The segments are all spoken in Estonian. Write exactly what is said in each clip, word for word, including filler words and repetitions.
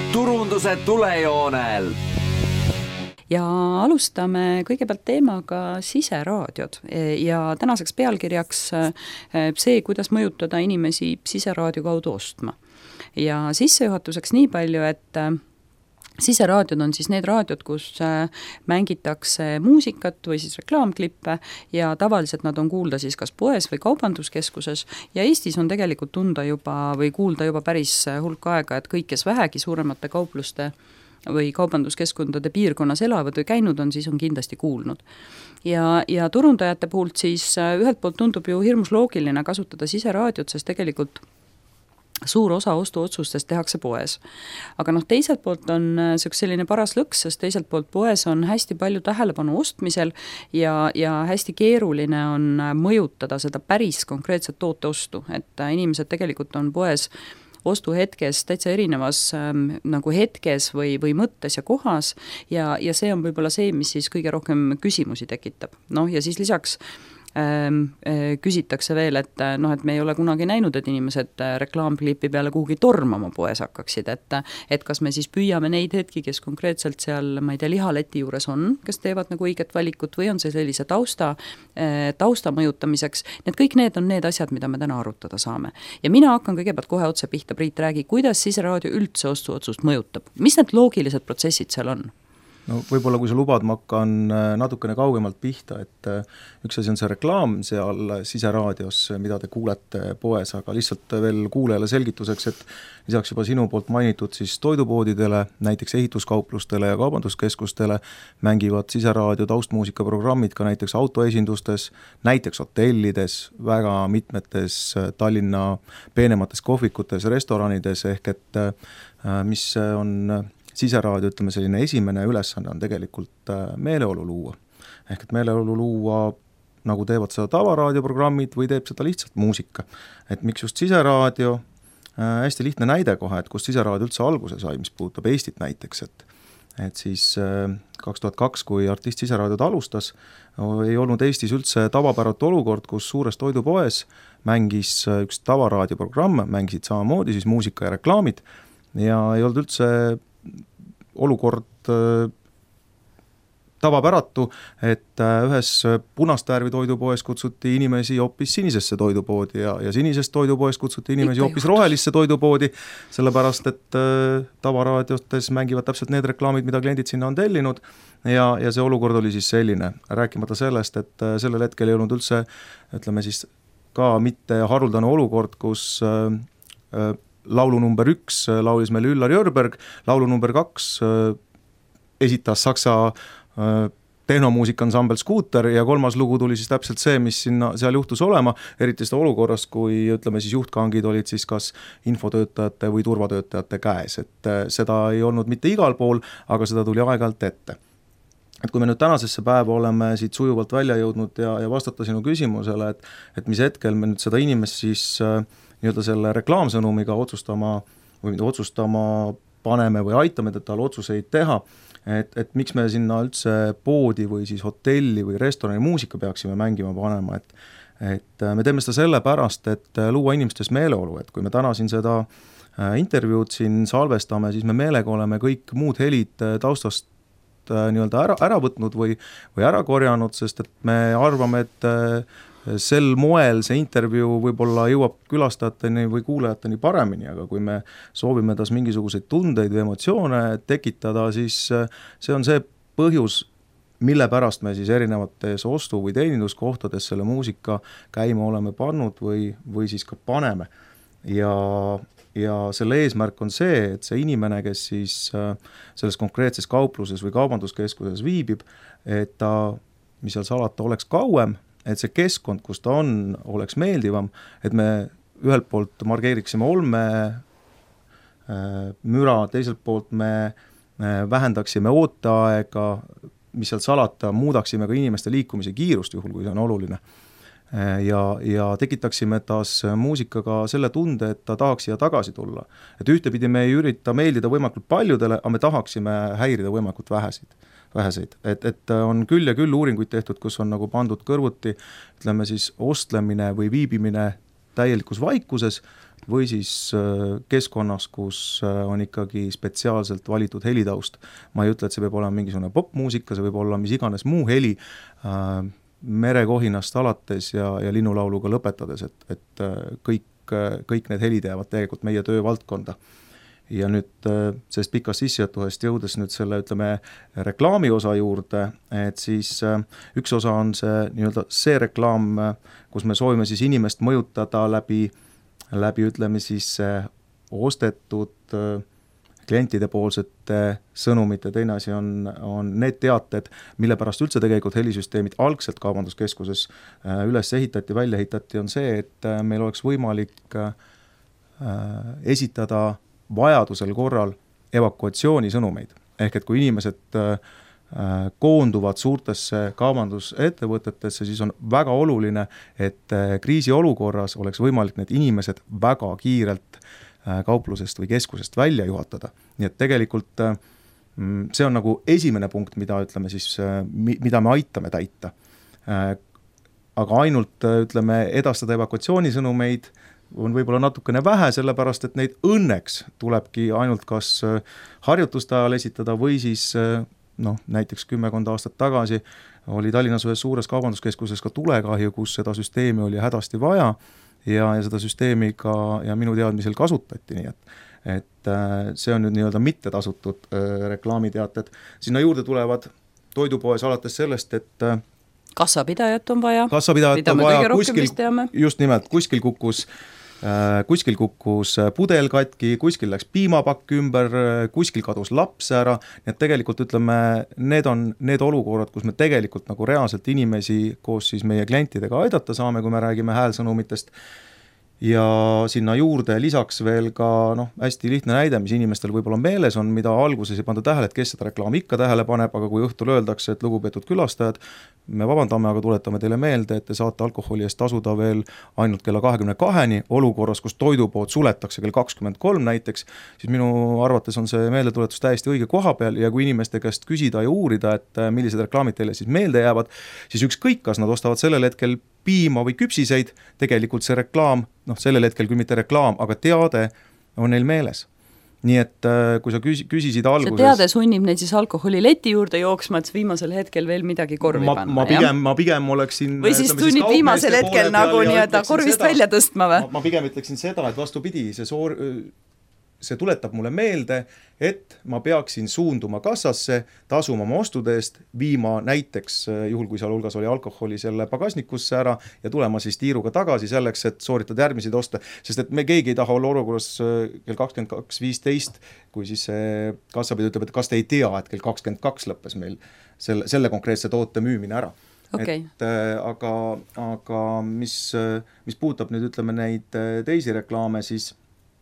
turunduse tulejoonel. Ja alustame kõigepealt teemaga siseraadiod ja tänaseks pealkirjaks see, kuidas mõjutada inimesi siseraadio kaudu ostma. Ja sissejuhatuseks nii palju, et siseraadiod on siis need raadiod, kus mängitakse muusikat või siis reklaamklippe ja tavaliselt nad on kuulda siis kas poes või kaubanduskeskuses ja Eestis on tegelikult tunda juba või kuulda juba päris hulk aega, et kõik, kes vähegi suuremate kaupluste või kaubanduskeskkondade piirkonnas elavad või käinud on, siis on kindlasti kuulnud. Ja, ja turundajate puhult siis ühelt poolt tundub ju hirmus loogiline kasutada siseraadiot, sest tegelikult suur osa ostuotsustest tehakse poes. Aga noh, teiselt poolt on selline paras lõks, sest teiselt poolt poes on hästi palju tähelepanu ostmisel ja, ja hästi keeruline on mõjutada seda päris konkreetset tooteostu, et inimesed tegelikult on poes ostuhetkes täitsa erinevas ähm, nagu hetkes või, või mõttes ja kohas ja, ja see on võib-olla see, mis siis kõige rohkem küsimusi tekitab. Noh, ja siis lisaks ähm, äh, küsitakse veel, et, noh, et me ei ole kunagi näinud, et inimesed reklaamklipi peale kuhugi tormama poes hakkaksid, et, et kas me siis püüame neid hetki, kes konkreetselt seal, ma ei tea, lihaleti juures on, kes teevad nagu õiget valikut või on see sellise tausta, äh, tausta mõjutamiseks. Need kõik need on need asjad, mida me täna arutada saame. Ja mina hakkan kõigepealt kohe otse pihta, Priit, räägi, kuidas siseraadio üldse ostuotsust mõjutab? Mis need loogilised protsessid seal on? No võib-olla kui sa lubad, ma hakkan natukene kaugemalt pihta, et üks asi on see reklaam seal siseraadios, mida te kuulete poes, aga lihtsalt veel kuulajale selgituseks, et lisaks juba sinu poolt mainitud siis toidupoodidele, näiteks ehituskauplustele ja kaubanduskeskustele mängivad siseraadio taustmuusikaprogrammid ka näiteks autoesindustes, näiteks hotellides, väga mitmetes Tallinna peenemates kohvikutes, restoranides, ehk et mis on siseraadio, ütleme selline esimene ülesanne on tegelikult meeleolu luua. Ehk et meeleolu luua, nagu teevad seda tavaraadioprogrammid või teeb seda lihtsalt muusika. Et miks just siseraadio? Hästi lihtne näide kohe, et kust siseraadio üldse alguse sai, mis puudutab Eestit näiteks. Et, et siis kaks tuhat kaks, kui artist siseraadiod alustas, ei olnud Eestis üldse tavapäratu olukord, kus suures toidupoes mängis üks tavaraadioprogramm, mängisid samamoodi siis muusika ja reklaamid ja ei olnud üldse olukord tavapäratu, et ühes punast värvi toidupoes kutsuti inimesi hoopis sinisesse toidupoodi ja, ja sinisest toidupoes kutsuti inimesi hoopis rohelisse toidupoodi, sellepärast et tavaraadiotes mängivad täpselt need reklaamid, mida kliendid sinna on tellinud ja, ja see olukord oli siis selline, rääkimata sellest, et sellel hetkel ei olnud üldse, ütleme siis ka mitte haruldane olukord, kus äh, laulu number üks laulis meil Üllar Jörberg, laulu number kaks esitas saksa tehnomuusikansambel Scooter ja kolmas lugu tuli siis täpselt see, mis sinna, seal juhtus olema, eriti seda olukorras, kui ütleme siis juhtkangid olid siis kas infotöötajate või turvatöötajate käes, et seda ei olnud mitte igal pool, aga seda tuli aeg-ajalt ette. Et kui me nüüd tänasesse päeva oleme siit sujuvalt välja jõudnud ja, ja vastata sinu küsimusele, et, et mis hetkel me nüüd seda inimest siis nii-öelda selle reklaamsõnumiga otsustama või otsustama paneme või aitame tal otsuseid teha, et, et miks me sinna üldse poodi või siis hotelli või restorani muusika peaksime mängima panema, et, et me teeme seda sellepärast, et luua inimestes meeleolu, et kui me täna siin seda intervjuud siin salvestame, siis me meelega oleme kõik muud helid taustast nii-öelda ära, ära võtnud või, või ära korjanud, sest et me arvame, et sel moel see intervjuu võib-olla jõuab külastajateni või kuulajateni paremini, aga kui me soovime tas mingisuguseid tundeid või emotsioone tekitada, siis see on see põhjus, mille pärast me siis erinevates ostu- või teeninduskohtades selle muusika käima oleme pannud või, või siis ka paneme. Ja, ja selle eesmärk on see, et see inimene, kes siis selles konkreetses kaupluses või kaubanduskeskuses viibib, et ta, mis seal salata, oleks kauem, et see keskkond, kus ta on, oleks meeldivam, et me ühelt poolt markeeriksime olme müra, teiselt poolt me vähendaksime ooteaega, mis sealt salata, muudaksime ka inimeste liikumise kiirust juhul, kui see on oluline. Ja, ja tekitaksime taas muusikaga selle tunde, et ta tahaks siia tagasi tulla. Et ühtepidi me ei ürita meeldida võimalikult paljudele, aga me tahaksime häirida võimalikult vähesid. väheseid. Et, et on küll ja küll uuringuid tehtud, kus on nagu pandud kõrvuti, ütleme siis ostlemine või viibimine täielikus vaikuses või siis keskkonnas, kus on ikkagi spetsiaalselt valitud helitaust. Ma ei ütle, et see peab olema mingisugune popmuusika, see võib olla mis iganes muu heli, äh, merekohinast alates ja, ja linnulauluga lõpetades, et, et kõik, kõik need helid jäävad tegelikult meie töövaldkonda. Ja nüüd sellest pikast sissejuhatusest jõudes nüüd selle, ütleme, reklaami osa juurde, et siis üks osa on see nii-öelda see reklaam, kus me soovime siis inimest mõjutada läbi, läbi ütleme siis ostetud klientide poolsete sõnumite, teine asi on, on need teated, mille pärast üldse tegelikult helisüsteemid algselt kaubanduskeskuses üles ehitati, välja ehitati, on see, et meil oleks võimalik esitada vajadusel korral evakuatsioonisõnumeid. Ehk et kui inimesed koonduvad suurtesse kaubandusettevõtetesse, siis on väga oluline, et kriisiolukorras oleks võimalik need inimesed väga kiirelt kauplusest või keskusest välja juhatada. Nii et tegelikult see on nagu esimene punkt, mida, ütleme siis, mida me aitame täita. Aga ainult, ütleme, edastada evakuatsioonisõnumeid on võib-olla natukene vähe, sellepärast, et neid õnneks tulebki ainult kas harjutuste ajal esitada või siis noh, näiteks kümmekond aastat tagasi oli Tallinnas ühes suures kaubanduskeskuses ka tulekahju, kus seda süsteemi oli hädasti vaja ja, ja seda süsteemi ka ja minu teadmisel kasutati, nii et, et see on nüüd nii-öelda mitte tasutud reklaamiteated. Sinna juurde tulevad toidupoes alates sellest, et kassapidajat on vaja, kassapidajat on vaja, kuskil, just nimelt, kuskil kukkus kuskil kukkus pudel katki, kuskil läks piimapakk ümber, kuskil kadus laps ära, nii et tegelikult ütleme, need on need olukorrad, kus me tegelikult nagu reaalselt inimesi koos siis meie klientidega aidata saame, kui me räägime häälsõnumitest. Ja sinna juurde lisaks veel ka noh, hästi lihtne näide, mis inimestel võib-olla meeles on, mida alguses ei panda tähele, et kes seda reklaami ikka tähele paneb, aga kui õhtul öeldakse, et lugupeetud külastajad, me vabandame, aga tuletame teile meelde, et te saate alkoholi eest tasuda veel ainult kella kahekümne kaheni, olukorras, kus toidupood suletakse kell kakskümmend kolm näiteks, siis minu arvates on see meeldetuletus täiesti õige koha peal ja kui inimeste käest küsida ja uurida, et millised reklaamid teile siis meelde jäävad, siis ükskõik, kas nad ostavad sellel hetkel piima või küpsiseid, tegelikult see reklaam, noh sellel hetkel küll mitte reklaam, aga teade on neil meeles. Nii et kui sa küsi, küsisid alguses... See teade sunnib neid siis alkoholileti juurde jooksma, et viimasel hetkel veel midagi korvi ma, panna. Ma pigem, ma pigem oleksin... Või siis tunnib viimasel hetkel nagu nii-öelda korvist seda, välja tõstma või? Ma, ma pigem ütleksin seda, et vastupidi, see soor... see tuletab mulle meelde, et ma peaksin suunduma kassasse, tasuma oma ostude eest, viima näiteks, juhul kui seal hulgas oli alkoholi selle pagasnikusse ära ja tulema siis tiiruga tagasi selleks, et sooritada järgmiseid oste, sest et me keegi ei taha olla olukorras kell kakskümmend kaks viisteist, kui siis see kassapidi ütleb, et kas te ei tea, et kell kakskümmend kaks lõppes meil selle, selle konkreetse toote müümine ära. Okay. Et, aga, aga mis, mis puutab nüüd ütleme neid teisi reklaame, siis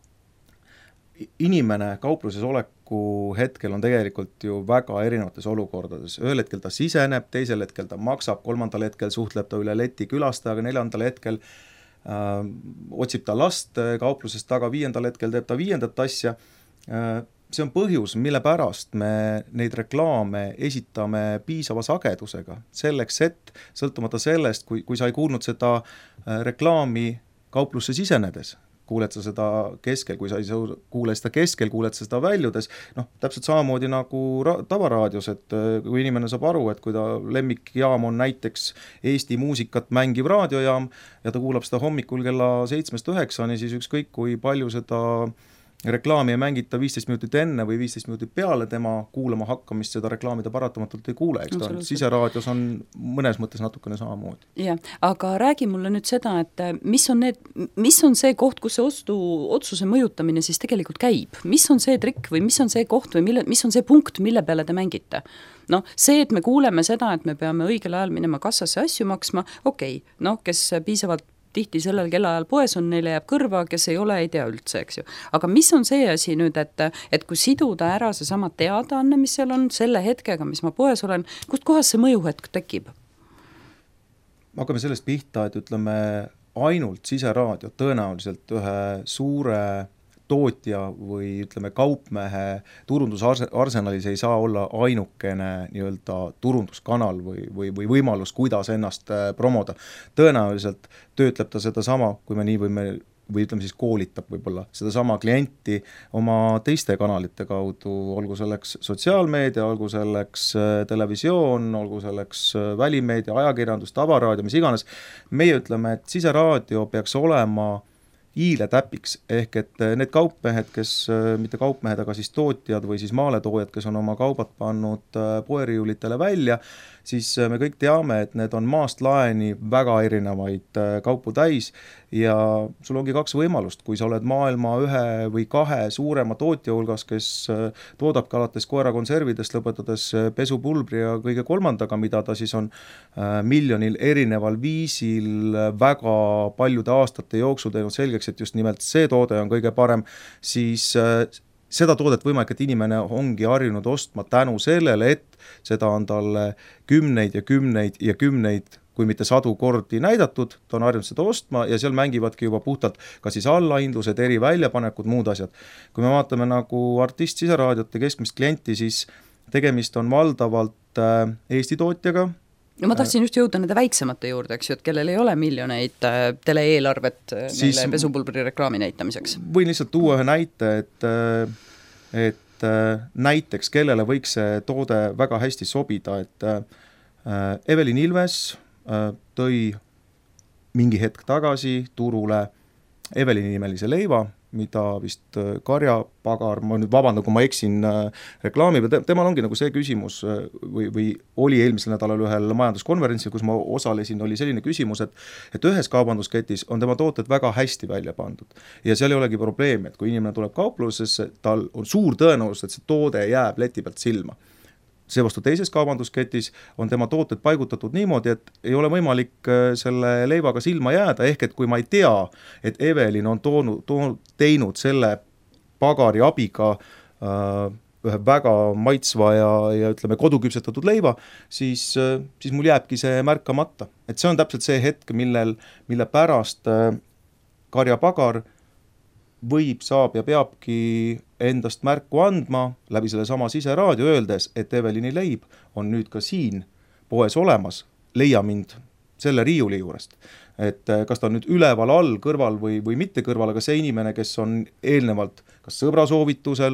inimene kaupluses oleku hetkel on tegelikult ju väga erinevates olukordades. Ühel hetkel ta siseneb, teisel hetkel ta maksab, kolmandal hetkel suhtleb ta üle leti külastajaga, neljandal hetkel äh, otsib ta last kauplusest taga, viiendal hetkel teeb ta viiendat asja. Äh, see on põhjus, mille pärast me neid reklaame esitame piisava sagedusega. Selleks, et sõltumata sellest, kui, kui sa ei kuulnud seda äh, reklaami kauplusse sisenedes, kuuled sa seda keskel, kui sa ei kuule seda keskel, kuuled sa seda väljudes, noh, täpselt samamoodi nagu ra- tavaraadios, et kui inimene saab aru, et kui ta lemmikjaam on näiteks Eesti muusikat mängiv raadiojaam ja ta kuulab seda hommikul kella seitsmest üheksani, siis ükskõik kui palju seda reklaami ei mängita viisteist minutit enne või viisteist minutit peale tema kuulama hakkamist, seda reklaami ta paratamatult ei kuule, eks ta siseraadios on mõnes mõttes natukene samamoodi. Jah, aga räägi mulle nüüd seda, et mis on, need, mis on see koht, kus see ostu, otsuse mõjutamine siis tegelikult käib? Mis on see trikk või mis on see koht või mille, mis on see punkt, mille peale te mängite? Noh, see, et me kuuleme seda, et me peame õigel ajal minema kassasse asju maksma, okei, okay, noh, kes piisavalt tihti sellel kellaajal poes on, neile jääb kõrva, kes ei ole, ei tea üldse, eks ju. Aga mis on see asi nüüd, et, et kui siduda ära see sama teadaanne, mis seal on, selle hetkega, mis ma poes olen, kust kohas see mõjuhetk tekib? Hakkame sellest pihta, et ütleme ainult siseraadio tõenäoliselt ühe suure tootja või ütleme kaupmehe turundusarsenalis ei saa olla ainukene nii-öelda turunduskanal või, või, või võimalus, kuidas ennast promoda. Tõenäoliselt töötleb ta seda sama, kui me nii võime või ütleme siis koolitab võib-olla sedasama klienti oma teiste kanalite kaudu, olgu selleks sotsiaalmeedia, olgu selleks televisioon, olgu selleks välimeedia, ajakirjandus, tavaraadio, mis iganes. Meie ütleme, et siseraadio peaks olema hiiletäpiks, ehk et need kaupmehed, kes, mitte kaupmehed, aga siis tootjad või siis maaletoojad, kes on oma kaubad pannud poeriiulitele välja, siis me kõik teame, et need on maast laeni väga erinevaid kaupu täis ja sul ongi kaks võimalust, kui sa oled maailma ühe või kahe suurema tootja hulgas, kes toodabki alates koerakonservidest, lõpetades pesupulbri ja kõige kolmandaga, mida ta siis on miljonil erineval viisil väga paljude aastate jooksul teinud selgeks, et just nimelt see toode on kõige parem, siis seda toodet võimalik, et inimene ongi harjunud ostma tänu sellele, et seda on talle kümneid ja kümneid ja kümneid, kui mitte sadu kordi näidatud, ta on harjunud seda ostma ja seal mängivadki juba puhtalt ka siis allahindlused, eri väljapanekud, muud asjad. Kui me vaatame nagu artist siseraadiote keskmist klienti, siis tegemist on valdavalt Eesti tootjaga. No ma tahtsin just jõuda nende väiksemate juurde, eks ju, et kellel ei ole miljoneid tele-eelarvet siis neile pesupulbri reklaami näitamiseks. Võin lihtsalt tuua ühe näite, et, et näiteks kellele võiks see toode väga hästi sobida, et Evelin Ilves tõi mingi hetk tagasi turule Evelini nimelise leiva, mida vist Karjapagar, ma nüüd vabandan, kui ma eksin reklaami, temal ongi nagu see küsimus või, või oli eelmisel nädalal ühel majanduskonverentsil, kus ma osalesin, oli selline küsimus, et, et ühes kaubandusketis on tema tooted väga hästi välja pandud ja seal ei olegi probleemi, et kui inimene tuleb kauplusesse, tal on suur tõenäosus, et see toode jääb leti pealt silma. Seevastu teises kaubandusketis on tema tooted paigutatud niimoodi, et ei ole võimalik selle leivaga silma jääda, ehk et kui ma ei tea, et Evelin on toonud, toonud, teinud selle pagari abiga äh, ühe väga maitsva ja, ja ütleme koduküpsetatud leiva, siis, siis mul jääbki see märkamata. Et see on täpselt see hetk, millel, mille pärast äh, Karjapagar võib, saab ja peabki endast märku andma läbi selle sama siseraadio öeldes, et Evelini leib on nüüd ka siin poes olemas, leia mind selle riiuli juurest. Et kas ta on nüüd üleval, all, kõrval või, või mitte kõrval, aga see inimene, kes on eelnevalt kas sõbra soovitusel,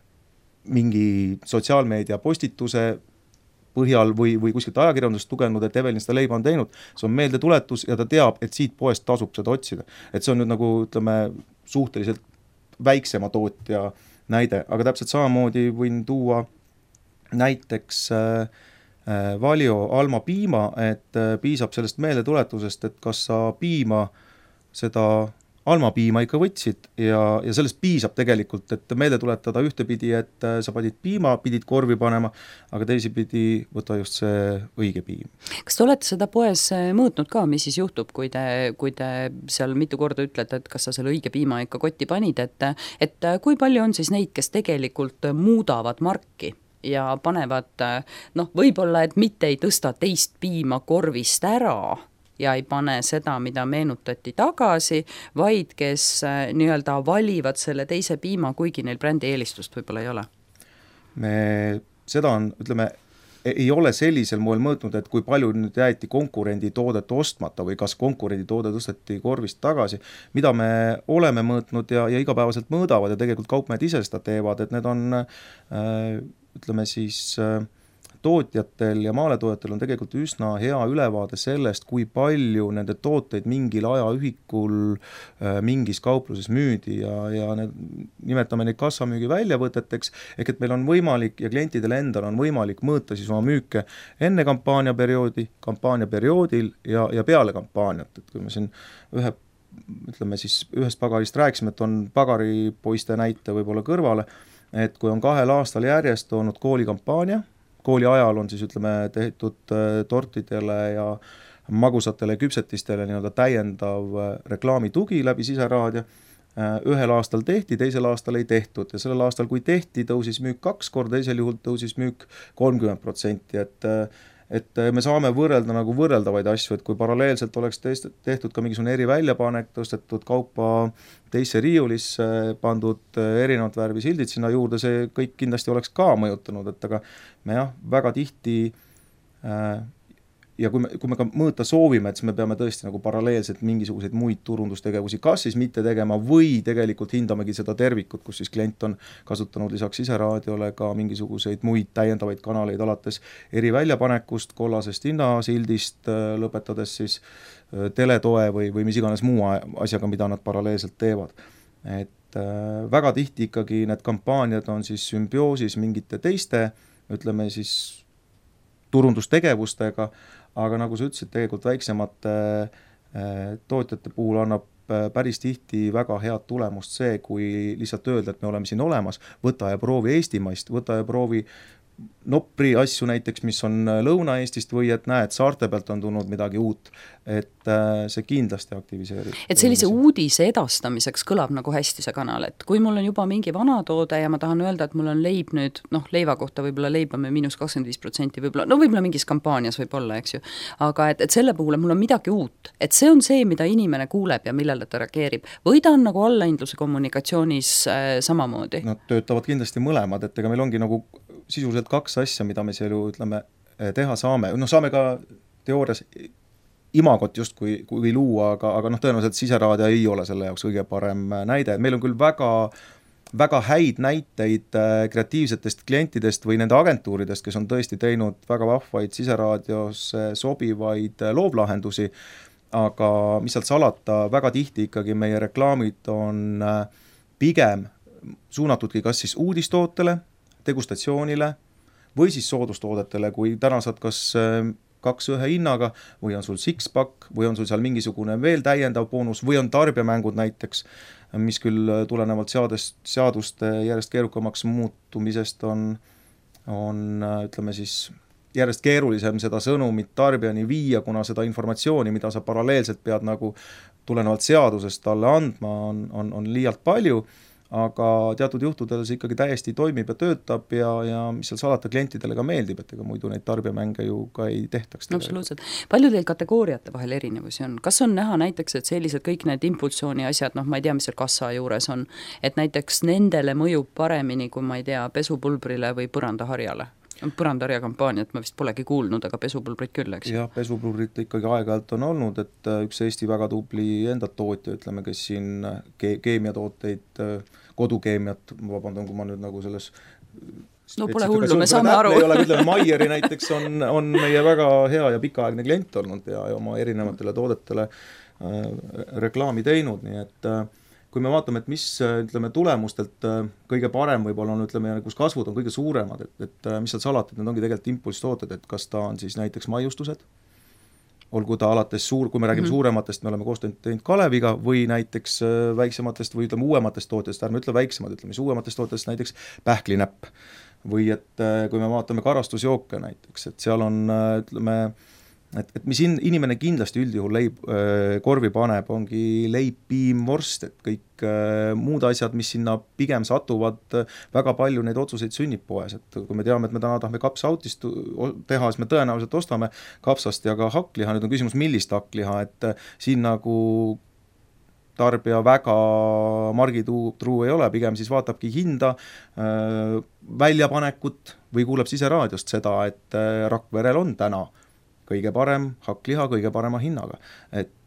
mingi sotsiaalmeedia postituse põhjal või, või kuskilt ajakirjandust tugenud, et Evelin seda leiba on teinud, see on meelde tuletus ja ta teab, et siit poest tasub seda otsida. Et see on nüüd nagu, ütleme, suhteliselt väiksema tootja näide, aga täpselt samamoodi võin tuua näiteks äh, Valio Alma piima, et äh, piisab sellest meeldetuletusest, et kas sa piima, seda Alma piima ikka võtsid ja, ja sellest piisab tegelikult, et meelde tuletada ühtepidi, et äh, sa panid piima, pidid korvi panema, aga teisipidi võta just see õige piim. Kas te olete seda poes mõõtnud ka, mis siis juhtub, kui te, kui te seal mitu korda ütlete, et kas sa selle õige piima ikka kotti panid, et, et kui palju on siis neid, kes tegelikult muudavad marki ja panevad, noh, võib-olla, et mitte ei tõsta teist piima korvist ära ja ei pane seda, mida meenutati tagasi, vaid kes nii-öelda valivad selle teise piima, kuigi neil brändi eelistust võib-olla ei ole? Me seda on, ütleme, ei ole sellisel moel mõõtnud, et kui palju nüüd jäeti konkurendi toodet ostmata või kas konkurendi toode tõsteti korvist tagasi, mida me oleme mõõtnud ja, ja igapäevaselt mõõdavad ja tegelikult kaupmehed ise seda teevad, et need on, ütleme siis, tootjatel ja maaletoojatel on tegelikult üsna hea ülevaade sellest, kui palju nende tooteid mingil ajaühikul mingis kaupluses müüdi ja, ja need, nimetame neid kassamüügi väljavõteteks, ehk et meil on võimalik ja klientidel endal on võimalik mõõta siis oma müüke enne kampaaniaperioodi, kampaaniaperioodil ja, ja peale kampaaniat, et kui me siin ühe, ütleme siis ühest pagarist rääkisime, et on pagaripoiste näite võib-olla kõrvale, et kui on kahel aastal järjest toonud koolikampaania, kooli ajal on siis, ütleme, tehtud tortidele ja magusatele küpsetistele nii-öelda täiendav reklaamitugi läbi siseraadio. Ühel aastal tehti, teisel aastal ei tehtud ja sellel aastal, kui tehti, tõusis müük kaks korda, teisel juhul tõusis müük kolmkümmend protsenti, et et me saame võrrelda nagu võrreldavaid asju, et kui paralleelselt oleks tehtud ka mingisugune eri väljapanek, tõstetud kaupa teisse riiulisse, pandud erinevat värvi sildid sinna juurde, see kõik kindlasti oleks ka mõjutanud, et aga me jah, väga tihti äh, ja kui me, kui me ka mõõta soovime, et siis me peame tõesti nagu paralleelselt mingisuguseid muid turundustegevusi kas siis mitte tegema või tegelikult hindamegi seda tervikut, kus siis klient on kasutanud lisaks siseraadiole ka mingisuguseid muid täiendavaid kanaleid alates eriväljapanekust, kollasest hinnasildist, lõpetades siis teletoe või, või mis iganes muu asjaga, mida nad paralleelselt teevad. Et äh, väga tihti ikkagi need kampaaniad on siis sümbioosis mingite teiste, ütleme siis turundustegevustega, aga nagu sa ütlesid, tegelikult väiksemate tootjate puhul annab päris tihti väga head tulemust see, kui lihtsalt öelda, et me oleme siin olemas, võta ja proovi Eestimaist, võta ja proovi Nopri asju näiteks, mis on Lõuna-Eestist või et näed, saarte pealt on tulnud midagi uut, et see kindlasti aktiviseerib. Et sellise uudise edastamiseks kõlab nagu hästi see kanal, et kui mul on juba mingi vana toode ja ma tahan öelda, et mul on leib nüüd, noh, leiva kohta võib-olla leibame miinus kakskümmend viis protsenti, võib-olla, no võib-olla mingis kampaanias võib olla, eks ju, aga et, et selle puhul, et mul on midagi uut, et see on see, mida inimene kuuleb ja millele ta reageerib, või ta on nagu allahindluse kommunikatsioonis äh, samamoodi? Nad töötavad kindlasti mõlemad, et ega meil ongi nagu sisuliselt kaks asja, mida me seal ju ütleme, teha saame. No saame ka teoorias imagot just kui, kui luua, aga, aga noh, tõenäoliselt siseraadio ei ole selle jaoks kõige parem näide. Meil on küll väga, väga häid näiteid kreatiivsetest klientidest või nende agentuuridest, kes on tõesti teinud väga vahvaid siseraadios sobivaid loovlahendusi, aga mis sealt salata, väga tihti ikkagi meie reklaamid on pigem suunatudki kas siis uudistootele, degustatsioonile või siis soodustoodetele, kui täna saad kas kaks ühe hinnaga või on sul six-pack või on sul seal mingisugune veel täiendav boonus või on tarbijamängud näiteks, mis küll tulenevalt seadest, seaduste järjest keerukamaks muutumisest on, on ütleme siis järjest keerulisem seda sõnumit tarbijani viia, kuna seda informatsiooni, mida sa paralleelselt pead nagu tulenevalt seadusest talle andma, on, on, on liialt palju, aga teatud juhtudel see ikkagi täiesti toimib ja töötab ja, ja mis seal salata klientidele ka meeldib, et ega muidu neid tarbijamänge ju ka ei tehtaks. Absoluutselt. Palju teil kategooriate vahel erinevusi on? Kas on näha näiteks, et sellised kõik need impulsiooni asjad, noh ma ei tea, mis seal kassa juures on, et näiteks nendele mõjub paremini, kui ma ei tea, pesupulbrile või põrandaharjale? Põrandarja kampaaniat ma vist polegi kuulnud, aga pesupulbrit küll, eks? Jah, pesupulbrit ikkagi aeg-ajalt on olnud, et üks Eesti väga tubli enda tootja, ütleme, kes siin ke- keemiatooteid, kodukeemiat, vabandan, kui ma nüüd nagu selles no pole hullu, me saame aru. Ei ole, ütleme, Maieri näiteks on, on meie väga hea ja pikaaegne klient olnud ja, ja oma erinevatele toodetele äh, reklaami teinud, nii et äh, kui me vaatame, et mis, ütleme, tulemustelt kõige parem võib-olla on, ütleme, kus kasvud on kõige suuremad, et, et mis seal salata, et need ongi tegelikult impulstooted, et kas ta on siis näiteks maiustused, olgu ta alates suur, kui me räägime mm-hmm. suurematest, me oleme koostööd teinud Kaleviga või näiteks väiksematest või ütleme uuematest tootest, ärme ütle väiksemad, ütleme siis uuematest tootest näiteks pähklinäpp või et kui me vaatame karastusjooke näiteks, et seal on, ütleme, et, et mis in, inimene kindlasti üldjuhul leib, äh, korvi paneb, ongi leib, piim, vorst, et kõik äh, muud asjad, mis sinna pigem satuvad, väga palju neid otsuseid sünnib poes, et kui me teame, et me täna tahame kapsaautist teha, siis me tõenäoliselt ostame kapsast ja ka hakkliha, nüüd on küsimus, millist hakkliha, et äh, siin nagu tarbija väga margitruu ei ole, pigem siis vaatabki hinda, äh, väljapanekut või kuuleb siseraadiost seda, et äh, Rakverel on täna kõige parem hakkliha kõige parema hinnaga, et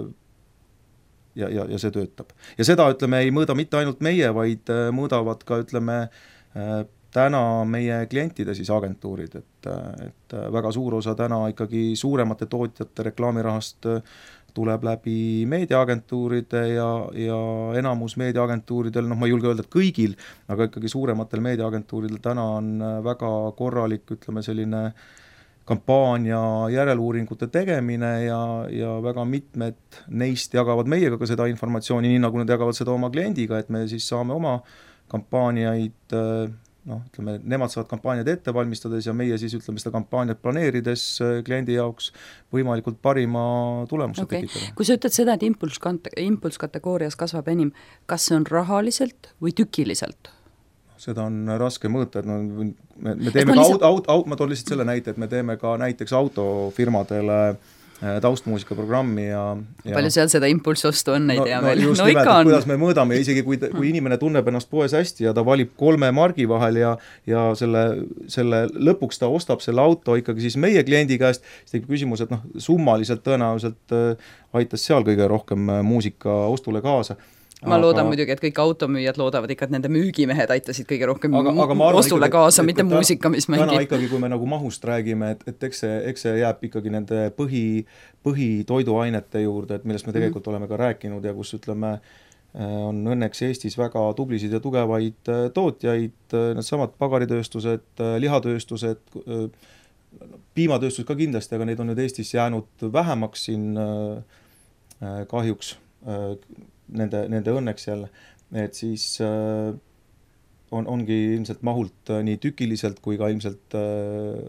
ja, ja, ja see töötab. Ja seda, ütleme, ei mõõda mitte ainult meie, vaid mõõdavad ka, ütleme, täna meie klientide siis agentuurid, et, et väga suur osa täna ikkagi suuremate tootjate reklaamirahast tuleb läbi meediaagentuuride ja, ja enamus meediaagentuuridel, noh ma ei julge öelda, et kõigil, aga ikkagi suurematel meediaagentuuridel täna on väga korralik, ütleme, selline kampaania järeluuringute tegemine ja, ja väga mitmed neist jagavad meiega ka seda informatsiooni, nii nagu nad jagavad seda oma kliendiga, et me siis saame oma kampaaniaid, noh, ütleme, nemad saavad kampaaniaid ette valmistades ja meie siis, ütleme, seda kampaaniat planeerides kliendi jaoks võimalikult parima tulemuse okay. tekitada. Kui sa ütled seda, et impuls, impuls kategoorias kasvab enim, kas see on rahaliselt või tükiliselt? Seda on raske mõõta, et no, me, me teeme ka lihtsalt... aut, aut, aut, ma toon lihtsalt selle näite, et me teeme ka näiteks autofirmadele taustmuusikaprogrammi ja, ja palju seal seda impulssostu on, ei no, tea no, veel. Just no nimelt, ikka on. Kuidas me mõõdame, isegi kui, kui inimene tunneb ennast poes hästi ja ta valib kolme margi vahel ja, ja selle, selle lõpuks ta ostab selle auto ikkagi siis meie kliendi käest, siis tekib küsimus, et noh, summaliselt tõenäoliselt aitas seal kõige rohkem muusika ostule kaasa. Ma aga... loodan muidugi, et kõik automüüjad loodavad ikka, et nende müügimehed aitasid kõige rohkem aga, aga ostule ikkagi, kaasa, et, mitte et, muusika, mis mängib. Täna ikkagi, kui me nagu mahust räägime, et, et eks, see, eks see jääb ikkagi nende põhi, põhitoiduainete juurde, et millest me tegelikult mm. oleme ka rääkinud ja kus ütleme, on õnneks Eestis väga tublisid ja tugevaid tootjaid, need samad pagaritööstused, lihatööstused, piimatööstus ka kindlasti, aga neid on nüüd Eestis jäänud vähemaks siin kahjuks nende, nende õnneks jälle, et siis äh, on, ongi ilmselt mahult äh, nii tükiliselt kui ka ilmselt äh,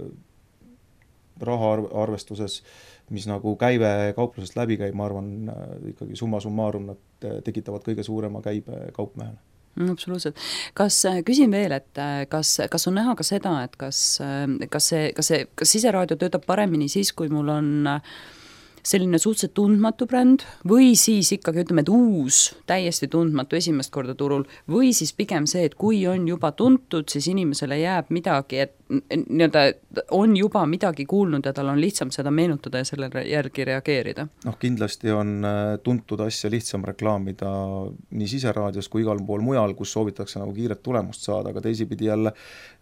raha arvestuses, mis nagu käive kauplusest läbi käib, ma arvan äh, ikkagi summa summarum nad tekitavad kõige suurema käibe kaupmehele. Absoluutselt. Kas, küsin veel, et kas, kas on näha ka seda, et kas, kas see, kas see, kas siseraadio töötab paremini siis, kui mul on selline suhteliselt tundmatu bränd või siis ikkagi ütleme, et uus, täiesti tundmatu esimest korda turul või siis pigem see, et kui on juba tuntud, siis inimesele jääb midagi, et nii-öelda on juba midagi kuulnud ja tal on lihtsam seda meenutada ja selle järgi reageerida. Noh, kindlasti on tuntud asja lihtsam reklaamida nii siseraadios kui igal pool mujal, kus soovitakse nagu kiiret tulemust saada, aga teisipidi jälle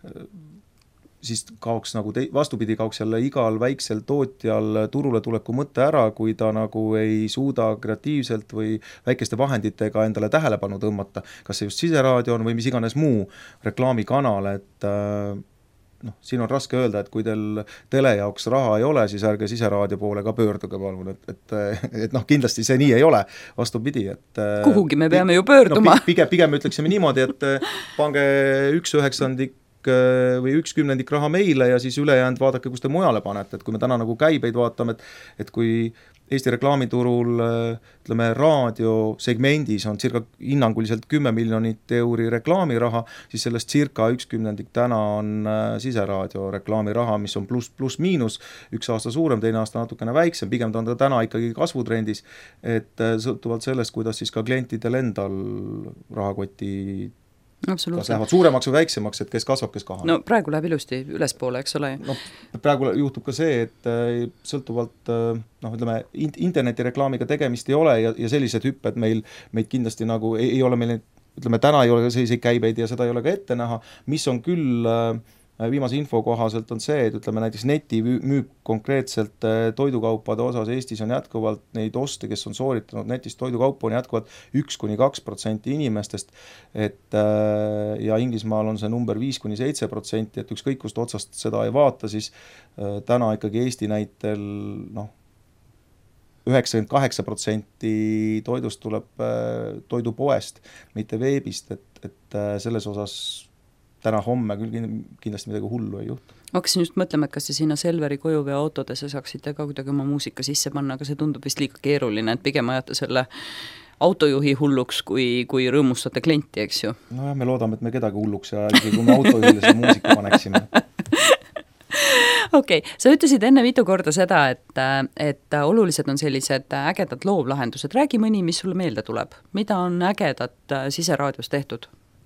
siis kaoks nagu te, vastupidi kaoks jälle igal väiksel tootjal turule tuleku mõtte ära, kui ta nagu ei suuda kreatiivselt või väikeste vahenditega endale tähelepanu tõmmata, kas see just siseraadio on või mis iganes muu reklaamikanal, et noh, siin on raske öelda, et kui teil tele jaoks raha ei ole, siis ärge siseraadio poole ka pöörduge palun, et, et, et noh, kindlasti see nii ei ole, vastupidi, et kuhugi me peame ju pöörduma. No, pigem, pigem ütleksime niimoodi, et pange üks üheksandik või üks kümnendik raha meile ja siis ülejäänud vaadake, kus te mujale panete, et kui me täna nagu käibeid vaatame, et, et kui Eesti reklaamiturul ütleme raadiosegmendis on circa hinnanguliselt kümme miljonit euri reklaamiraha, siis sellest circa üks kümnendik täna on siseraadio reklaamiraha, mis on pluss, pluss miinus, üks aasta suurem, teine aasta natukene väiksem, pigem ta on ta täna ikkagi kasvutrendis, et sõltuvalt sellest, kuidas siis ka klientidel endal rahakoti kas lähevad suuremaks või väiksemaks, et kes kasvab, kes kahab. No praegu läheb ilusti ülespoole, eks ole? No, praegu juhtub ka see, et sõltuvalt noh, ütleme, internetireklaamiga tegemist ei ole ja, ja sellised hüpped meil, meid kindlasti nagu ei, ei ole meil, ütleme, täna ei ole selliseid käibeid ja seda ei ole ka ette näha, mis on küll viimase info kohaselt on see, et ütleme näiteks neti müük konkreetselt toidukaupade osas Eestis on jätkuvalt neid oste, kes on sooritanud netist toidukaupa, on jätkuvalt üks kuni kaks protsenti inimestest, et ja Inglismaal on see number viis kuni seitse protsenti, et ükskõik kust otsast seda ei vaata, siis täna ikkagi Eesti näitel noh, üheksakümmend kaheksa protsenti toidust tuleb toidupoest, mitte veebist, et, et selles osas täna homme küll kindlasti midagi hullu ei juhtu. Ma hakkasin just mõtlema, et kas te sinna Selveri koju või autodesse saaksite ka kuidagi oma muusika sisse panna, aga see tundub vist liiga keeruline, et pigem ajate selle autojuhi hulluks, kui, kui rõõmustate klienti, eks ju? No jah, me loodame, et me kedagi hulluks ja kui me autojuhile selle muusika paneksime. Okei, okay. Sa ütlesid enne mitu korda seda, et, et olulised on sellised ägedad loovlahendused. Räägi mõni, mis sulle meelde tuleb. Mida on ägedat siseraadios tehtud?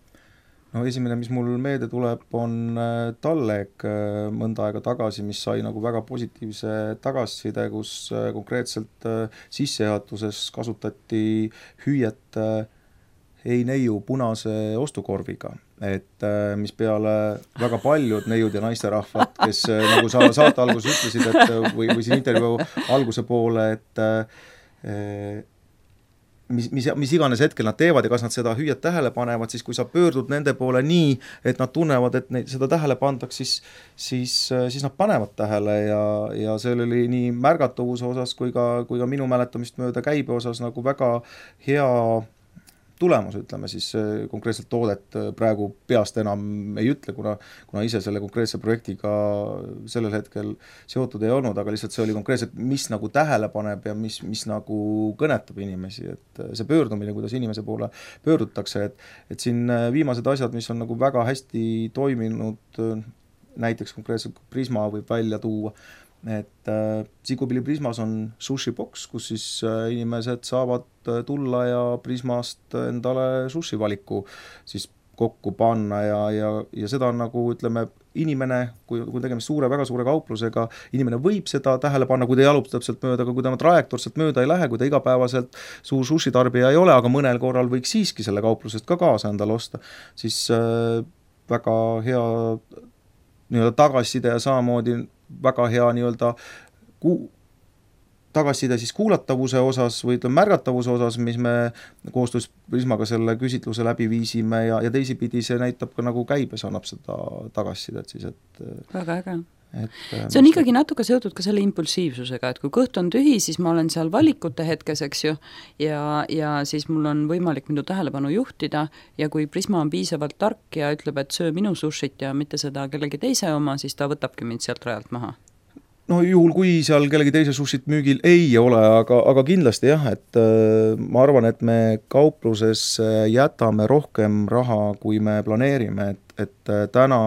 No esimene, mis mul meelde tuleb, on Talleg mõnda aega tagasi, mis sai nagu väga positiivse tagasiside, kus konkreetselt sissejuhatuses kasutati hüüet ei neiu punase ostukorviga, et mis peale väga paljud neiud ja naisterahvad, kes nagu sa saate alguses ütlesid, et või, või siin intervjuu alguse poole, et Mis, mis, mis iganes hetkel nad teevad ja kas nad seda hüüet tähele panevad, siis kui sa pöördud nende poole nii, et nad tunnevad, et neid, seda tähele pandaks, siis, siis, siis nad panevad tähele ja, ja see oli nii märgatavuse osas kui ka, kui ka minu mäletamist mööda käibe osas nagu väga hea tulemus, ütleme siis konkreetselt toodet praegu peast enam ei ütle, kuna, kuna ise selle konkreetse projektiga sellel hetkel seotud ei olnud, aga lihtsalt see oli konkreetselt, mis nagu tähele paneb ja mis, mis nagu kõnetab inimesi, et see pöördumine, kuidas inimese poole pöördutakse, et, et siin viimased asjad, mis on nagu väga hästi toiminud, näiteks konkreetselt Prisma võib välja tuua, et äh, Žigupilli Prismas on sushi box, kus siis äh, inimesed saavad äh, tulla ja Prismast endale sushi valiku siis kokku panna ja, ja, ja seda on nagu ütleme, inimene, kui, kui tegemist suure, väga suure kauplusega, inimene võib seda tähele panna, kui ta jalutab sealt mööda, aga kui ta trajektoorselt mööda ei lähe, kui ta igapäevaselt suur sushi tarbija ei ole, aga mõnel korral võiks siiski selle kauplusest ka kaasa endale osta, siis äh, väga hea nii-öelda tagasiside ja samamoodi väga hea nii-öelda ku- tagasiside siis kuulatavuse osas või ütleme märgatavuse osas, mis me koostöös Prismaga selle küsitluse läbi viisime ja, ja teisipidi see näitab ka nagu käibes annab seda tagasisidet siis, et väga äge. Et, see on ikkagi natuke seotud ka selle impulsiivsusega, et kui kõht on tühi, siis ma olen seal valikute hetkes, eks ju, ja, ja siis mul on võimalik minu tähelepanu juhtida ja kui Prisma on piisavalt tark ja ütleb, et söö minu sushit ja mitte seda kellegi teise oma, siis ta võtabki mind sealt rajalt maha. No juhul, kui seal kellegi teise sushit müügil ei ole, aga, aga kindlasti jah, et äh, ma arvan, et me kaupluses jätame rohkem raha, kui me planeerime, et, et äh, täna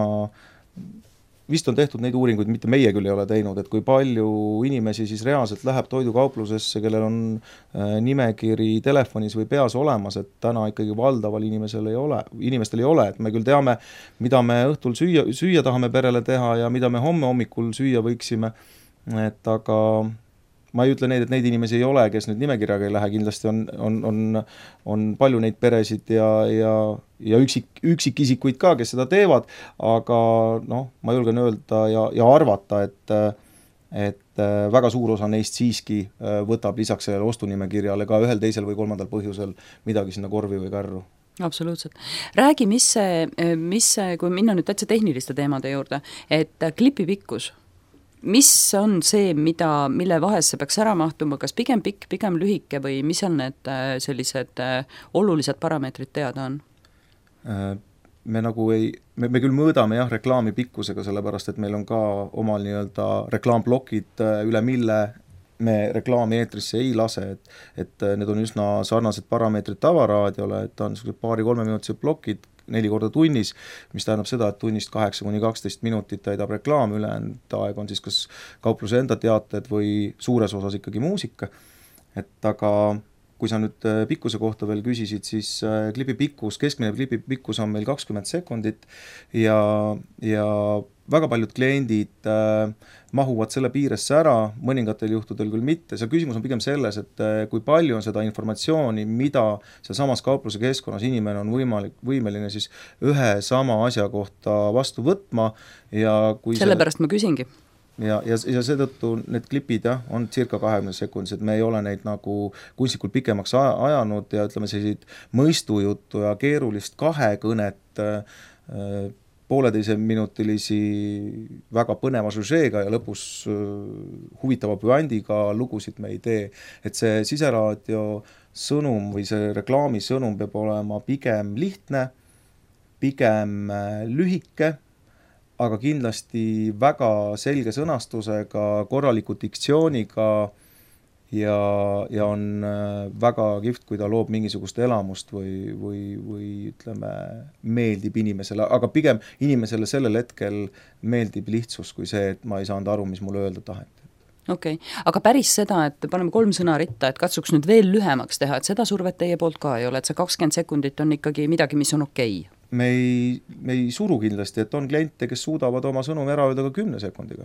vist on tehtud neid uuringuid, mitte meie küll ei ole teinud, et kui palju inimesi siis reaalselt läheb toidukauplusesse, kellel on äh, nimekiri telefonis või peas olemas, et täna ikkagi valdaval inimesel ei ole, inimestel ei ole, et me küll teame, mida me õhtul süüa, süüa tahame perele teha ja mida me homme hommikul süüa võiksime, et aga ma ei ütle neid, et neid inimesi ei ole, kes nüüd nimekirjaga ei lähe, kindlasti on, on, on, on palju neid peresid ja, ja, ja üksik, üksikisikuid ka, kes seda teevad, aga noh, ma julgen öelda ja, ja arvata, et, et väga suur osa neist siiski võtab lisaks sellele ostunimekirjale ka ühel, teisel või kolmandal põhjusel midagi sinna korvi või kärru. Absoluutselt. Räägi, mis see, mis see, kui minna nüüd täitsa tehniliste teemade juurde, et klipi pikkus, mis on see, mida, mille vahesse peaks ära mahtuma, kas pigem pikk, pigem lühike või mis on need sellised olulised parameetrid teada on? Me nagu ei, me, me küll mõõdame jah reklaami pikkusega, sellepärast et meil on ka omal nii-öelda reklaamblokid, üle mille me reklaami eetrisse ei lase, et, et need on üsna sarnased parameetrid tavaraadiole, et on paari-kolme minutised blokid, neli korda tunnis, mis tähendab seda, et tunnist kaheksa kuni kaksteist minutit täidab reklaam, ülejäänud aeg on siis kas kaupluse enda teated või suures osas ikkagi muusika. Et aga kui sa nüüd pikkuse kohta veel küsisid, siis klipi pikkus, keskmine klipi pikkus on meil kakskümmend sekundit ja, ja väga paljud kliendid äh, mahuvad selle piiresse ära, mõningatel juhtudel küll mitte. See küsimus on pigem selles, et äh, kui palju on seda informatsiooni, mida see samas kaupluse keskkonnas inimene on võimalik, võimeline siis ühe sama asja kohta vastu võtma ja kui sellepärast see... ma küsingi. Ja, ja, ja seetõttu need klipid jah, on circa kahekümne sekundised, me ei ole neid nagu kunstlikult pikemaks ajanud ja ütleme selliseid mõistujuttu ja keerulist kahekõnet äh, pooleteise minutilisi väga põneva žužeega ja lõpus huvitava püandiga lugusid me ei tee. Et see siseraadio sõnum või see reklaami sõnum peab olema pigem lihtne, pigem lühike, aga kindlasti väga selge sõnastusega, korraliku diktsiooniga ja, ja on väga kihvt, kui ta loob mingisugust elamust või, või, või ütleme, meeldib inimesele, aga pigem inimesele sellel hetkel meeldib lihtsus kui see, et ma ei saanud aru, mis mulle öelda taheti. Okei, okay. Aga päris seda, et paneme kolm sõna ritta, et katsuks nüüd veel lühemaks teha, et seda survet teie poolt ka ei ole, et see kakskümmend sekundit on ikkagi midagi, mis on okei? Me ei, me ei suru kindlasti, et on kliente, kes suudavad oma sõnumi ära öelda ka kümne sekundiga.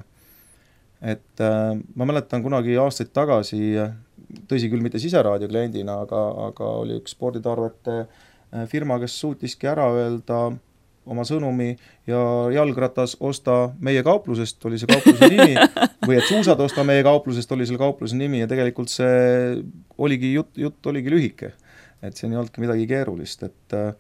Et äh, ma mäletan kunagi aastaid tagasi, tõsi küll mitte siseraadio kliendina, aga, aga oli üks sporditarvete firma, kes suutiski ära öelda oma sõnumi ja jalgratas osta meie kauplusest, oli see kaupluse nimi, või et suusad osta meie kauplusest, oli selle kaupluse nimi ja tegelikult see oligi jutt, jutt oligi lühike. Et see ei olnudki midagi keerulist, et äh,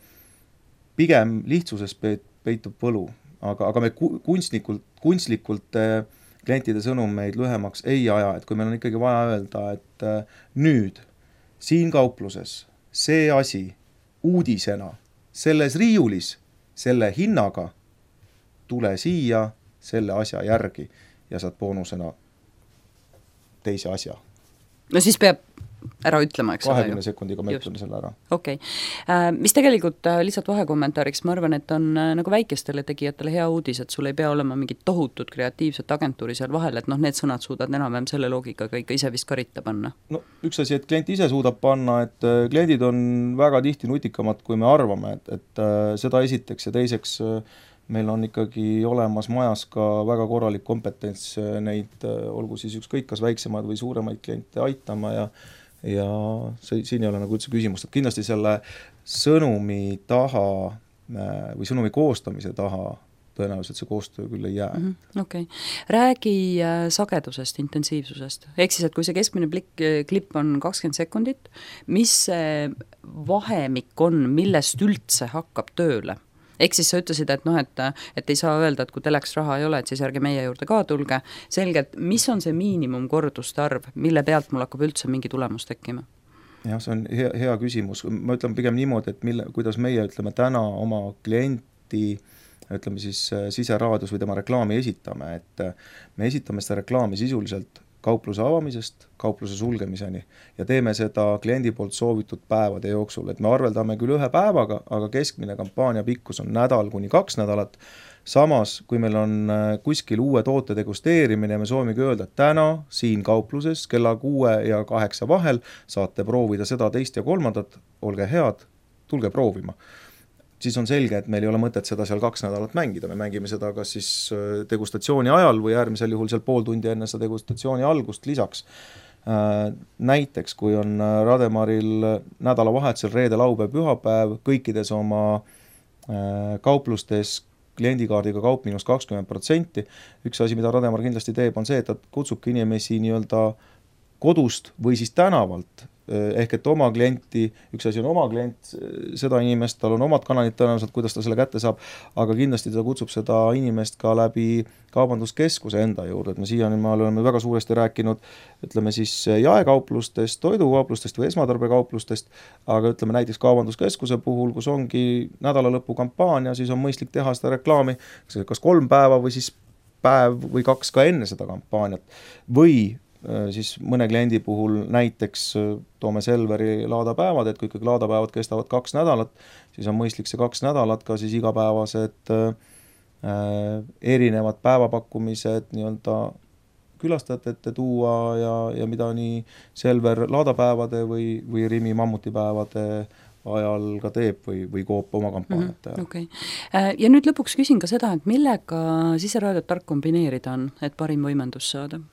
pigem lihtsuses peitub võlu, aga, aga me kunstlikult, kunstlikult äh, klientide sõnumeid lühemaks ei aja, et kui meil on ikkagi vaja öelda, et äh, nüüd siin kaupluses see asi uudisena selles riiulis selle hinnaga tule siia selle asja järgi ja saad boonusena teise asja. No siis peab ära ütlema, eks ole. kahekümne sekundiga me ütleme selle ära. Okei okay.. Mis tegelikult lihtsalt vahekommentaariks, ma arvan, et on nagu väikestele tegijatele hea uudis, et sul ei pea olema mingit tohutut kreatiivset agentuuri seal vahel, et noh, need sõnad suudad enam-vähem selle loogikaga ikka ise vist karitta panna. No üks asi, et klient ise suudab panna, et kliendid on väga tihti nutikamad, kui me arvame, et, et seda esiteks ja teiseks meil on ikkagi olemas majas ka väga korralik kompetents neid, olgu siis ükskõik kas väiksemaid või suuremaid kliente aitama ja ja see, siin ei ole nagu üldse küsimust, et kindlasti selle sõnumi taha või sõnumi koostamise taha tõenäoliselt see koostöö küll ei jää. Mm-hmm, okei. Okay. Räägi sagedusest, intensiivsusest. Ehk siis, et kui see keskmine plik, klipp on kakskümmend sekundit, mis see vahemik on, millest üldse hakkab tööle? Ehk siis sa ütlesid, et noh, et, et ei saa öelda, et kui teleks raha ei ole, et siis ärge meie juurde ka tulge. Selgelt, mis on see miinimumkorduste arv, mille pealt mul hakkab üldse mingi tulemus tekkima? Jah, see on hea, hea küsimus. Ma ütlen pigem niimoodi, et mille, kuidas meie ütleme täna oma klienti, ütleme siis siseraadios või tema reklaami esitame, et me esitame seda reklaami sisuliselt kaupluse avamisest kaupluse sulgemiseni ja teeme seda kliendi poolt soovitud päevade jooksul, et me arveldame küll ühe päevaga, aga keskmine kampaania pikkus on nädal kuni kaks nädalat. Samas, kui meil on kuskil uue toote degusteerimine ja me soovimegi öelda, et täna siin kaupluses kella kuue ja kaheksa vahel saate proovida seda, teist ja kolmandat, olge head, tulge proovima. Siis on selge, et meil ei ole mõtet seda seal kaks nädalat mängida, me mängime seda kas siis degustatsiooni ajal või äärmisel juhul seal pool tundi enne seda degustatsiooni algust lisaks. Näiteks, kui on Rademaril nädalavahetusel reede, laupäev, pühapäev, kõikides oma kauplustes kliendikaardiga kaup miinus kakskümmend protsenti, üks asi, mida Rademar kindlasti teeb, on see, et ta kutsubki inimesi nii-öelda kodust või siis tänavalt, ehk et oma klienti, üks asi on oma klient, seda inimest, tal on omad kanalid tõenäoliselt, kuidas ta selle kätte saab, aga kindlasti ta kutsub seda inimest ka läbi kaubanduskeskuse enda juurde, et me siiani me oleme väga suuresti rääkinud, ütleme siis jaekauplustest, toidukauplustest või esmatarbekauplustest, aga ütleme näiteks kaubanduskeskuse puhul, kus ongi nädalalõpu kampaania, siis on mõistlik teha seda reklaami kas kolm päeva või siis päev või kaks ka enne seda kampaaniat või siis mõne kliendi puhul näiteks toome Selveri laadapäevad, et kui ikkagi laadapäevad kestavad kaks nädalat, siis on mõistlik see kaks nädalat ka siis igapäevased äh, erinevad päevapakkumised nii-öelda külastajate ette tuua ja, ja mida nii Selver laadapäevade või, või Rimi mammutipäevade ajal ka teeb või, või Coop oma kampaaniate ajal. Mm-hmm, okay. Ja nüüd lõpuks küsin ka seda, et millega siseraadiot tark kombineerida on, et parim võimendus saada?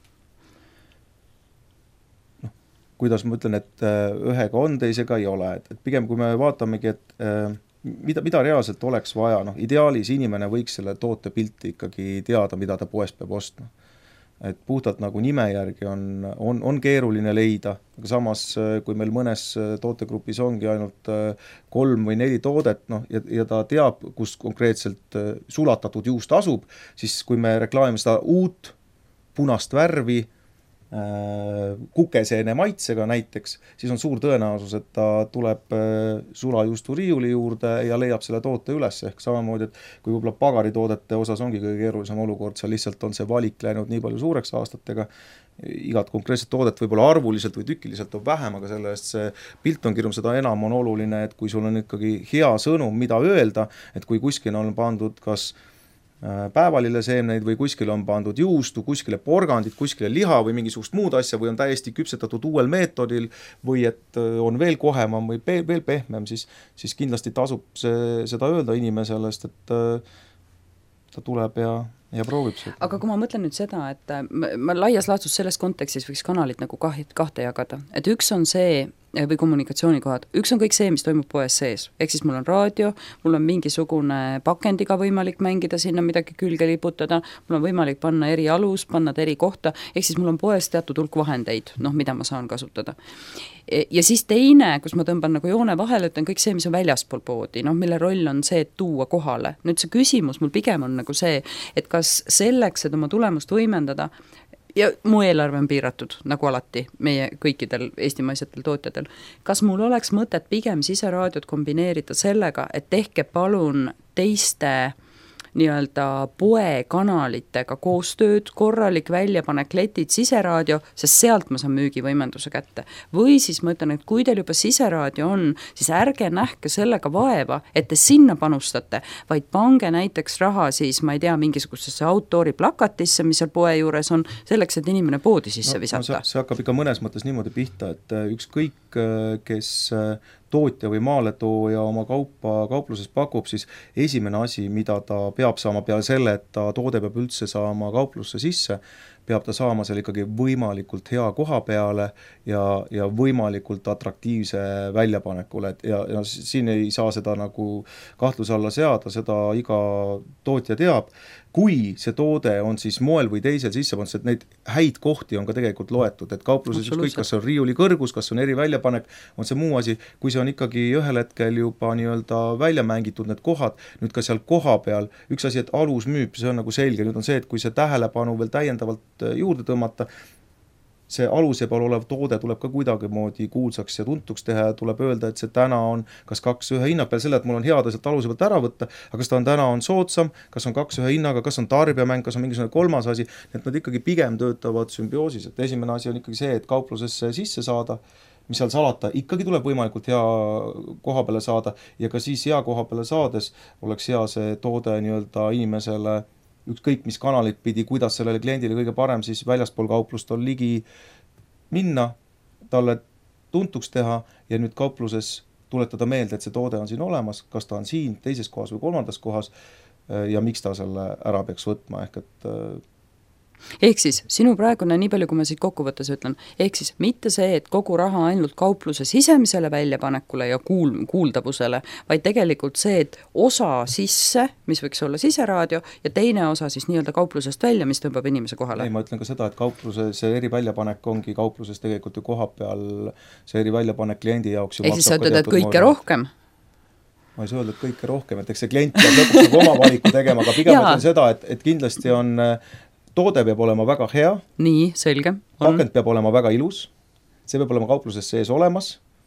Kuidas ma ütlen, et ühega on, teisega ei ole, et, et pigem kui me vaatamegi, et mida, mida reaalselt oleks vaja, noh, ideaalis inimene võiks selle toote pilti ikkagi teada, mida ta poest peab ostma. Et puhtalt nagu nime järgi on, on, on keeruline leida, aga samas kui meil mõnes tootegrupis ongi ainult kolm või neli toodet, noh, ja, ja ta teab, kus konkreetselt sulatatud juust asub, siis kui me reklaamime seda uut punast värvi, kukeseene maitsega näiteks, siis on suur tõenäosus, et ta tuleb sulajuustu riiuli juurde ja leiab selle toote üles, ehk samamoodi, et kui võib-olla pagaritoodete osas ongi kõige keerulisem olukord, seal lihtsalt on see valik läinud nii palju suureks aastatega, igat konkreetset toodet võib-olla arvuliselt või tükiliselt on vähem, aga selle eest see pilt on kirjum, seda enam on oluline, et kui sul on ikkagi hea sõnum, mida öelda, et kui kuskil on pandud kas päevalille seemneid või kuskil on pandud juustu, kuskile porgandit, kuskile liha või mingisugust muud asja või on täiesti küpsetatud uuel meetodil või et on veel kohemam või veel pehmem, siis, siis kindlasti tasub see, seda öelda inimesele, sest et ta tuleb ja, ja proovib seda. Aga kui ma mõtlen nüüd seda, et ma, ma laias laastus selles kontekstis võiks kanalit nagu kahte jagada, et üks on see või kommunikatsioonikohad. Üks on kõik see, mis toimub poes sees. Ehk siis mul on raadio, mul on mingisugune pakendiga võimalik mängida sinna midagi külge liputada, mul on võimalik panna eri alus, panna eri kohta, ehk siis mul on poes teatud hulk vahendeid, noh, mida ma saan kasutada. Ja siis teine, kus ma tõmban nagu joone vahele, ütlen kõik see, mis on väljaspool poodi, noh, mille roll on see, et tuua kohale. Nüüd see küsimus mul pigem on nagu see, et kas selleks, et oma tulemust võimendada, ja mu eelarve on piiratud, nagu alati meie kõikidel eestimaisetel tootjatel. Kas mul oleks mõtet pigem siseraadiot kombineerida sellega, et tehke palun teiste nii-öelda poekanalitega koostööd, korralik väljapanek, letid, siseraadio, sest sealt ma saan müügivõimenduse kätte. Või siis ma ütlen, et kui teil juba siseraadio on, siis ärge nähke sellega vaeva, et te sinna panustate, vaid pange näiteks raha siis, ma ei tea, mingisugusesse outdoori plakatisse, mis seal poe juures on, selleks, et inimene poodi sisse no, visata. No, see, see hakkab ikka mõnes mõttes niimoodi pihta, et ükskõik, kes tootja või maaletooja oma kaupa kaupluses pakub, siis esimene asi, mida ta peab saama peale selle, et ta toode peab üldse saama kauplusse sisse, peab ta saama seal ikkagi võimalikult hea koha peale ja, ja võimalikult atraktiivse väljapanekule, et ja, ja siin ei saa seda nagu kahtluse alla seada, seda iga tootja teab. Kui see toode on siis moel või teisel sisse pandud, et neid häid kohti on ka tegelikult loetud, et kaupluses ükskõik, kas on riiuli kõrgus, kas on eri väljapanek, on see muu asi, kui see on ikkagi ühel hetkel juba nii-öelda välja mängitud need kohad, nüüd ka seal koha peal, üks asi, et alus müüb, see on nagu selge, nüüd on see, et kui see tähelepanu veel täiendavalt juurde tõmmata, see alusel olev toode tuleb ka kuidagi moodi kuulsaks ja tuntuks teha ja tuleb öelda, et see täna on kas kaks ühe hinna peal, selle, et mul on hea ta sealt aluse pealt ära võtta, aga kas ta on täna on soodsam, kas on kaks ühe hinnaga, kas on tarbijamäng, kas on mingisugune kolmas asi, et nad ikkagi pigem töötavad sümbioosis, et esimene asi on ikkagi see, et kauplusesse sisse saada, mis seal salata, ikkagi tuleb võimalikult hea koha peale saada ja ka siis hea koha peale saades oleks hea see toode nii-öelda inimesele ükskõik mis kanalit pidi, kuidas sellele kliendile kõige parem siis väljaspool kauplust on ligi minna, talle tuntuks teha ja nüüd kaupluses tuletada meelde, et see toode on siin olemas, kas ta on siin teises kohas või kolmandas kohas ja miks ta selle ära peaks võtma, ehk et ehk siis sinu praegune, nii palju kui ma siit kokkuvõttes ütlen, ehk siis mitte see, et kogu raha ainult kaupluse sisemisele väljapanekule ja kuul, kuuldavusele, vaid tegelikult see, et osa sisse, mis võiks olla siseraadio, ja teine osa siis nii-öelda kauplusest välja, mis tõmbab inimese kohale. Ei, ma ütlen ka seda, et kaupluse, see eri väljapanek ongi kaupluses tegelikult ju koha peal, see eri väljapanek kliendi jaoks ju ehk siis sa ütled, et kõike moodi rohkem? Ma ei saa öelda, et kõike rohkem, et eks see klient peab lõpuks nagu oma valiku tegema, aga pigem ütlen seda, et, et kindlasti on toode peab olema väga hea, nii, selge. Pakend peab olema väga ilus, see peab olema kaupluses sees olemas,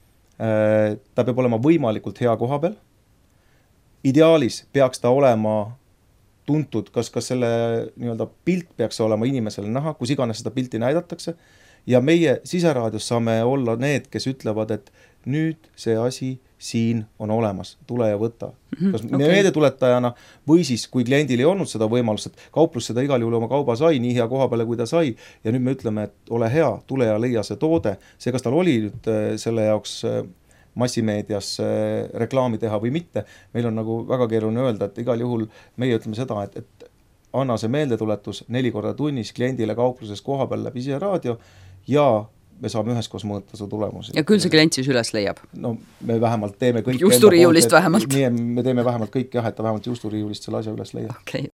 ta peab olema võimalikult hea koha peal, ideaalis peaks ta olema tuntud, kas, kas selle nii-öelda pilt peaks olema inimesele näha, kus iganes seda pilti näidatakse, ja meie siseraadios saame olla need, kes ütlevad, et nüüd see asi siin on olemas, tule ja võta. Kas mm-hmm, okay. meedetuletajana või siis, kui kliendil ei olnud seda võimalust, et kauplus seda igal juhul oma kauba sai, nii hea koha peale, kui ta sai, ja nüüd me ütleme, et ole hea, tule ja leia see toode, see, kas tal oli nüüd selle jaoks massimeedias reklaami teha või mitte, meil on nagu väga keeruline öelda, et igal juhul meie ütleme seda, et, et anna see meeldetuletus neli korda tunnis kliendile kaupluses koha peal läbi siseraadio ja me saame üheskoos mõõta seda tulemusi. Ja küll see klient siis üles leiab? No me vähemalt teeme kõik juusturiiulist vähemalt? Nii, me teeme vähemalt kõik jah, et ta vähemalt juusturiiulist selle asja üles leiab. Okay.